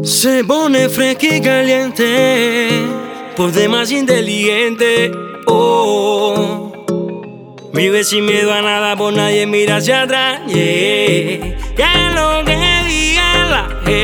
Se pone fresca y caliente, por demás inteligente. Oh, vive sin miedo a nada, por nadie mira hacia atrás. Yeah. Que lo que diga la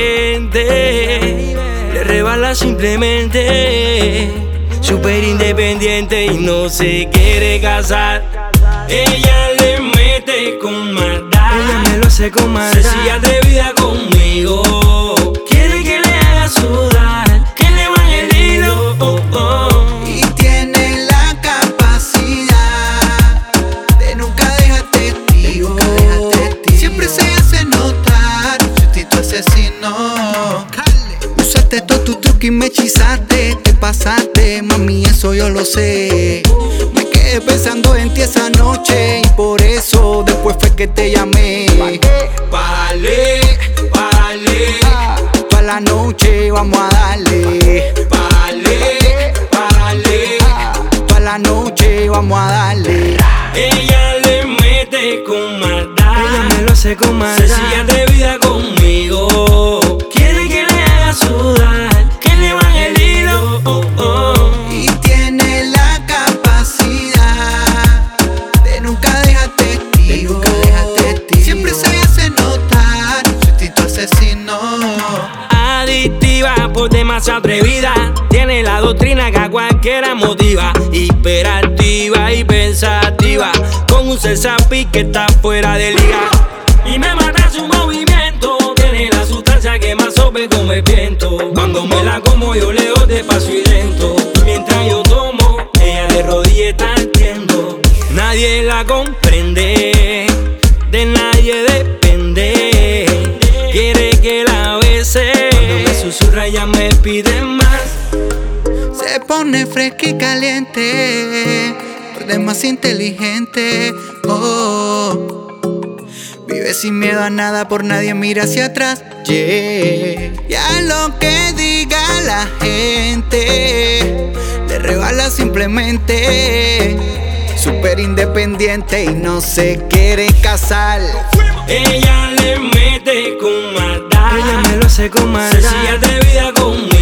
gente, le rebala simplemente. Súper independiente y no se quiere casar. Ella le mete con maldad, ella me lo hace con maldad. Se atrevida conmigo, quiere que le haga sudar, que le baje el hilo. Oh, oh. Y tiene la capacidad de nunca dejar testigo. Siempre se hace notar, su instinto asesino. Usaste todo tu truco y me hechizaste. Te pasaste, mami, eso yo lo sé. Me quedé pensando en ti esa noche y por eso después fue que te llamé. Párale, párale, Pa' la noche vamos a darle. párale, párale. Pa' la noche vamos a darle. Ella le mete con maldad, Ella me lo hace con maldad. Se atrevida conmigo, quiere que le haga sudar, que le baje el hilo. Oh, oh. Y tiene la capacidad de nunca dejar testigo. Siempre se hace notar, su instinto asesino. Adictiva, por demasiado atrevida, tiene la doctrina que a cualquiera motiva. Hiperactiva y pensativa, con un cesapi que está fuera de liga. Y me mata su movimiento, tiene la sustancia que más sopla como el viento. Cuando me la como yo leo despacio y lento. Mientras yo tomo, ella de rodillas está ardiendo. Nadie la comprende, de nadie depende. Quiere que la bese, cuando me susurra ella me pide más. Se pone fresca y caliente, por demás inteligente. Oh, vive sin miedo a nada, por nadie mira hacia atrás. Yeah. Ya lo que diga la gente, le rebala simplemente. Súper independiente y no se quiere casar. Ella le mete con maldad, Ella me lo hace con maldad. Se atrevida conmigo.